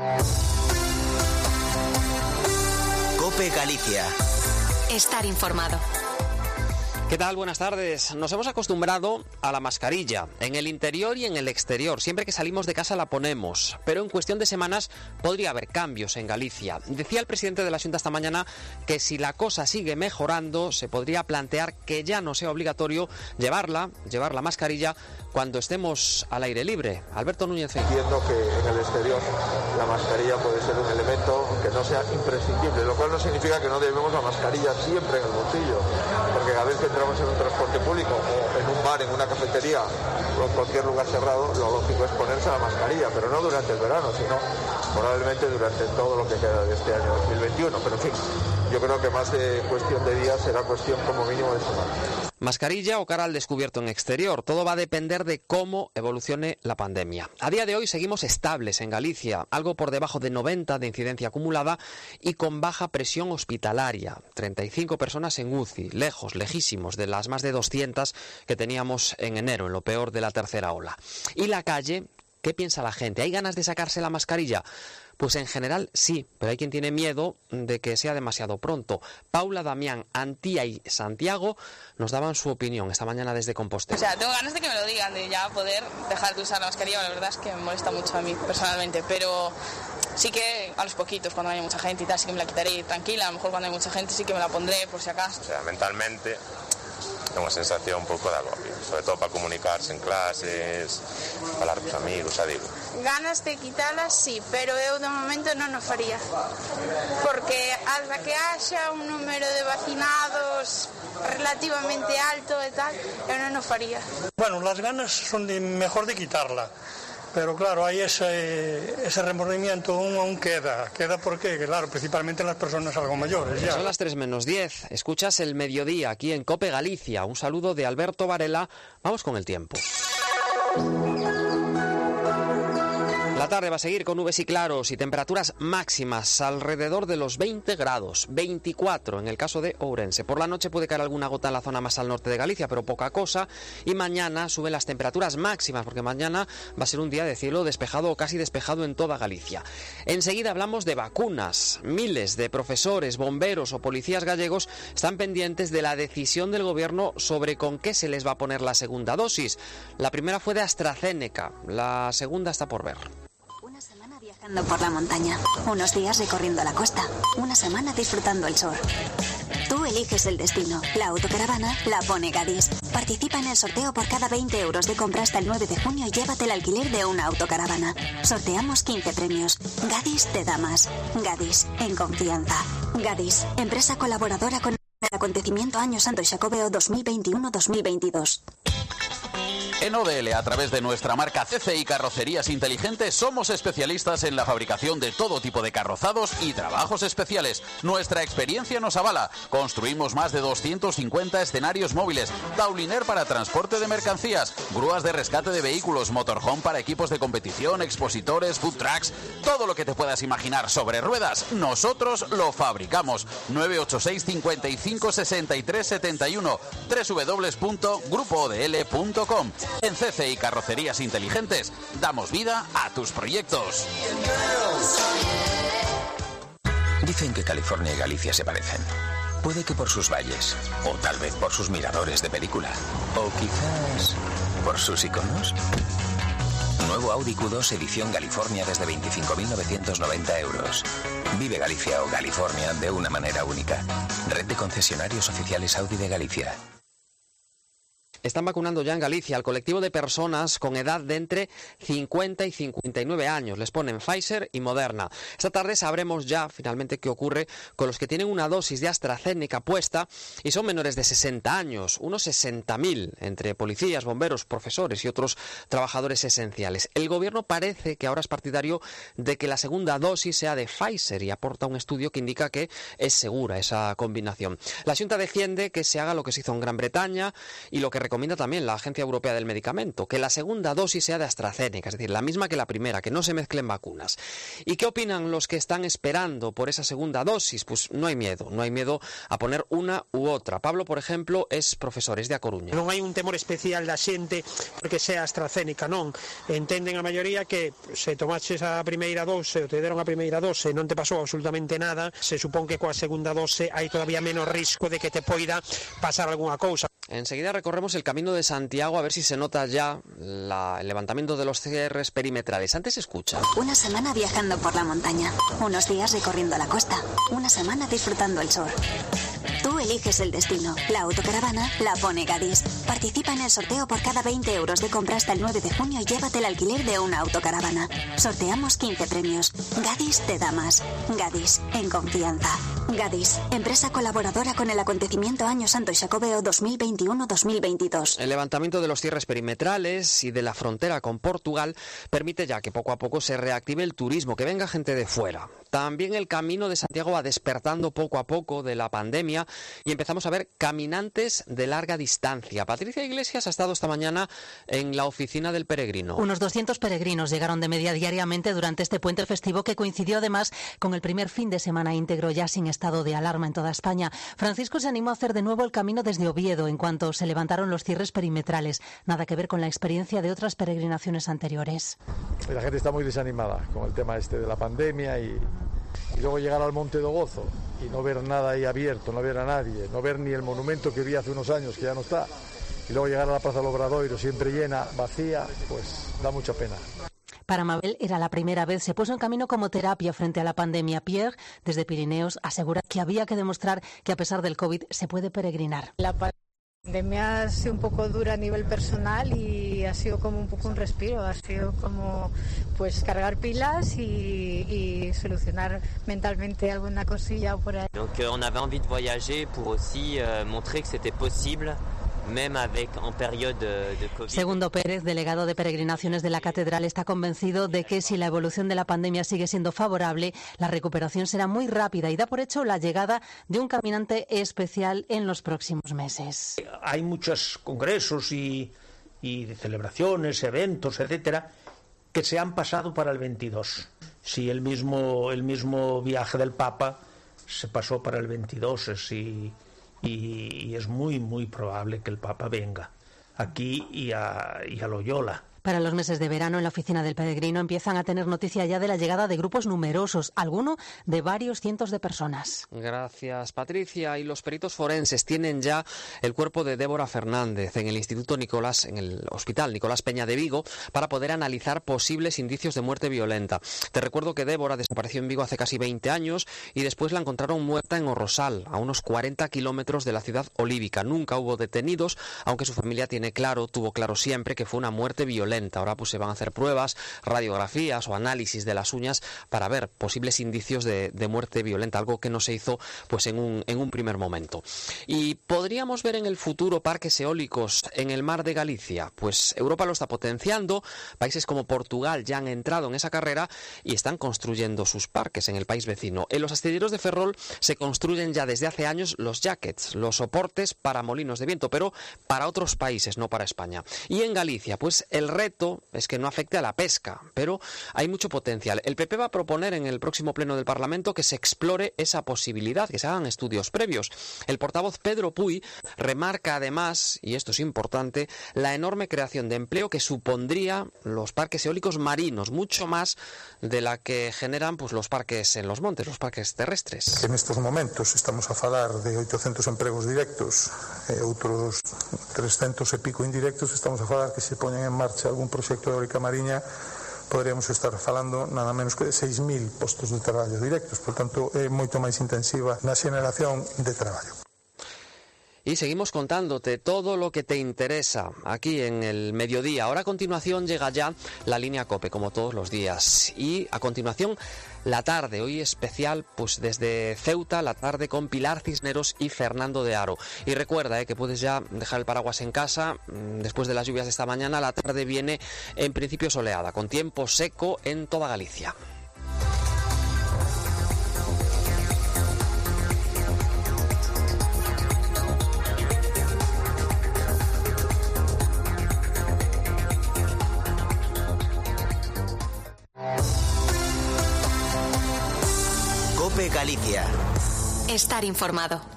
COPE Galicia. Estar informado. ¿Qué tal? Buenas tardes. Nos hemos acostumbrado a la mascarilla, en el interior y en el exterior. Siempre que salimos de casa la ponemos, pero en cuestión de semanas podría haber cambios en Galicia. Decía el presidente de la Xunta esta mañana que si la cosa sigue mejorando, se podría plantear que ya no sea obligatorio llevar la mascarilla cuando estemos al aire libre. Alberto Núñez Feijóo. Entiendo que en el exterior la mascarilla puede ser un elemento que no sea imprescindible, lo cual no significa que no debemos la mascarilla siempre en el bolsillo, porque cada vez que entramos en un transporte público o en un bar, en una cafetería o en cualquier lugar cerrado, lo lógico es ponerse la mascarilla, pero no durante el verano, sino probablemente durante todo lo que queda de este año 2021. Pero en fin, yo creo que más de cuestión de días será cuestión como mínimo de semanas. Mascarilla o cara al descubierto en exterior, todo va a depender de cómo evolucione la pandemia. A día de hoy seguimos estables en Galicia, algo por debajo de 90 de incidencia acumulada y con baja presión hospitalaria. 35 personas en UCI, lejísimos de las más de 200 que teníamos en enero, en lo peor de la tercera ola. Y la calle, ¿qué piensa la gente? ¿Hay ganas de sacarse la mascarilla? Pues en general sí, pero hay quien tiene miedo de que sea demasiado pronto. Paula, Damián, Antía y Santiago nos daban su opinión esta mañana desde Compostela. O sea, tengo ganas de que me lo digan, de ya poder dejar de usar la mascarilla. La verdad es que me molesta mucho a mí personalmente, pero sí que a los poquitos, cuando haya mucha gente y tal, sí que me la quitaré tranquila. A lo mejor cuando hay mucha gente sí que me la pondré por si acaso. O sea, mentalmente tengo una sensación un pouco de agobio, sobre todo para comunicarse en clases, falar cos amigos, xa digo. Ganas de quitalas, sí, pero eu de momento non o faría, porque ata que haxa un número de vacinados relativamente alto e tal, eu non o faría. Bueno, las ganas son mejor de quitarla, pero claro, hay ese remordimiento aún queda porque, claro, principalmente en las personas algo mayores. Ya. Son las 3:10, escuchas El Mediodía aquí en COPE Galicia. Un saludo de Alberto Varela. Vamos con el tiempo. La tarde va a seguir con nubes y claros y temperaturas máximas alrededor de los 20 grados, 24 en el caso de Ourense. Por la noche puede caer alguna gota en la zona más al norte de Galicia, pero poca cosa. Y mañana suben las temperaturas máximas, porque mañana va a ser un día de cielo despejado o casi despejado en toda Galicia. Enseguida hablamos de vacunas. Miles de profesores, bomberos o policías gallegos están pendientes de la decisión del gobierno sobre con qué se les va a poner la segunda dosis. La primera fue de AstraZeneca, la segunda está por ver. Una semana viajando por la montaña, unos días recorriendo la costa, una semana disfrutando el sol. Tú eliges el destino. La autocaravana la pone Gadis. Participa en el sorteo por cada 20 euros de compra hasta el 9 de junio y llévate el alquiler de una autocaravana. Sorteamos 15 premios. Gadis te da más. Gadis, en confianza. Gadis, empresa colaboradora con el acontecimiento Año Santo Xacobeo 2021-2022. En ODL, a través de nuestra marca CCI Carrocerías Inteligentes, somos especialistas en la fabricación de todo tipo de carrozados y trabajos especiales. Nuestra experiencia nos avala. Construimos más de 250 escenarios móviles, tauliner para transporte de mercancías, grúas de rescate de vehículos, motorhome para equipos de competición, expositores, food trucks, todo lo que te puedas imaginar sobre ruedas, nosotros lo fabricamos. 986 55 63 71 www.grupoodl.com. En CCI Carrocerías Inteligentes damos vida a tus proyectos. Dicen que California y Galicia se parecen. Puede que por sus valles, o tal vez por sus miradores de película, o quizás por sus iconos. Nuevo Audi Q2 edición California desde 25.990 euros. Vive Galicia o California de una manera única. Red de concesionarios oficiales Audi de Galicia. Están vacunando ya en Galicia al colectivo de personas con edad de entre 50 y 59 años. Les ponen Pfizer y Moderna. Esta tarde sabremos ya finalmente qué ocurre con los que tienen una dosis de AstraZeneca puesta y son menores de 60 años, unos 60.000, entre policías, bomberos, profesores y otros trabajadores esenciales. El gobierno parece que ahora es partidario de que la segunda dosis sea de Pfizer y aporta un estudio que indica que es segura esa combinación. La Xunta defiende que se haga lo que se hizo en Gran Bretaña y lo que recomienda recomienda también la Agencia Europea del Medicamento, que la segunda dosis sea de AstraZeneca, es decir, la misma que la primera, que no se mezclen vacunas. ¿Y qué opinan los que están esperando por esa segunda dosis? Pues no hay miedo a poner una u otra. Pablo, por ejemplo, es profesor, es de A Coruña. Non hai un temor especial da xente porque sea AstraZeneca, non. Entenden a maioría que se tomaches a primeira dose ou te deron a primeira dose non te pasou absolutamente nada, se supón que coa segunda dose hai todavía menos risco de que te poida pasar algunha cousa. Enseguida recorremos el Camino de Santiago a ver si se nota ya el levantamiento de los cierres perimetrales. Antes escucha. Una semana viajando por la montaña, unos días recorriendo la costa, una semana disfrutando el sol. Tú eliges el destino. La autocaravana la pone Gadis. Participa en el sorteo por cada 20 euros de compra hasta el 9 de junio y llévate el alquiler de una autocaravana. Sorteamos 15 premios. Gadis te da más. Gadis, en confianza. Gadis, empresa colaboradora con el acontecimiento Año Santo y Xacobeo 2021-2022. El levantamiento de los cierres perimetrales y de la frontera con Portugal permite ya que poco a poco se reactive el turismo, que venga gente de fuera. También el Camino de Santiago va despertando poco a poco de la pandemia y empezamos a ver caminantes de larga distancia. Patricia Iglesias ha estado esta mañana en la oficina del peregrino. Unos 200 peregrinos llegaron de media diariamente durante este puente festivo, que coincidió además con el primer fin de semana íntegro ya sin estado de alarma en toda España. Francisco se animó a hacer de nuevo el camino desde Oviedo en cuanto se levantaron los cierres perimetrales. Nada que ver con la experiencia de otras peregrinaciones anteriores. La gente está muy desanimada con el tema este de la pandemia y luego llegar al Monte do Gozo y no ver nada ahí abierto, no ver a nadie, no ver ni el monumento que vi hace unos años que ya no está, y luego llegar a la Plaza del Obradoiro siempre llena, vacía, pues da mucha pena. Para Mabel era la primera vez, se puso en camino como terapia frente a la pandemia. Pierre, desde Pirineos, asegura que había que demostrar que a pesar del COVID se puede peregrinar. La pandemia ha sido un poco dura a nivel personal y ha sido como un poco un respiro, ha sido como pues cargar pilas y solucionar mentalmente alguna cosilla por ahí. Donc on avait envie de voyager pour aussi montrer que c'était possible. Segundo Pérez, delegado de peregrinaciones de la Catedral, está convencido de que si la evolución de la pandemia sigue siendo favorable, la recuperación será muy rápida y da por hecho la llegada de un caminante especial en los próximos meses. Hay muchos congresos y celebraciones, eventos, etcétera, que se han pasado para el 22. Si el mismo viaje del Papa se pasó para el 22, y es muy, muy probable que el Papa venga aquí y a Loyola. Para los meses de verano, en la oficina del peregrino empiezan a tener noticia ya de la llegada de grupos numerosos, alguno de varios cientos de personas. Gracias, Patricia. Y los peritos forenses tienen ya el cuerpo de Débora Fernández en el en el Hospital Nicolás Peña de Vigo, para poder analizar posibles indicios de muerte violenta. Te recuerdo que Débora desapareció en Vigo hace casi 20 años y después la encontraron muerta en Orrosal, a unos 40 kilómetros de la ciudad olívica. Nunca hubo detenidos, aunque su familia tuvo claro siempre que fue una muerte violenta. Ahora pues se van a hacer pruebas, radiografías o análisis de las uñas para ver posibles indicios de muerte violenta, algo que no se hizo pues en un primer momento. Y podríamos ver en el futuro parques eólicos en el mar de Galicia. Pues Europa lo está potenciando, países como Portugal ya han entrado en esa carrera y están construyendo sus parques en el país vecino. En los astilleros de Ferrol se construyen ya desde hace años los jackets, los soportes para molinos de viento, pero para otros países, no para España. Y en Galicia, pues el reto es que no afecte a la pesca, pero hay mucho potencial. El PP va a proponer en el próximo pleno del Parlamento que se explore esa posibilidad, que se hagan estudios previos. El portavoz Pedro Puy remarca además, y esto es importante, la enorme creación de empleo que supondría los parques eólicos marinos, mucho más de la que generan pues los parques en los montes, los parques terrestres. En estos momentos estamos a falar de 800 empregos directos, outros 300 e pico indirectos. Estamos a falar que se poñen en marcha algún proxecto de eólica mariña, poderíamos estar falando nada menos que de 6.000 postos de traballo directos, por tanto é moito máis intensiva na xeneración de traballo. Y seguimos contándote todo lo que te interesa aquí en el mediodía. Ahora a continuación llega ya la línea COPE, como todos los días. Y a continuación la tarde, hoy especial pues desde Ceuta, la tarde con Pilar Cisneros y Fernando de Haro. Y recuerda que puedes ya dejar el paraguas en casa. Después de las lluvias de esta mañana, la tarde viene en principio soleada, con tiempo seco en toda Galicia. Galicia. Estar informado.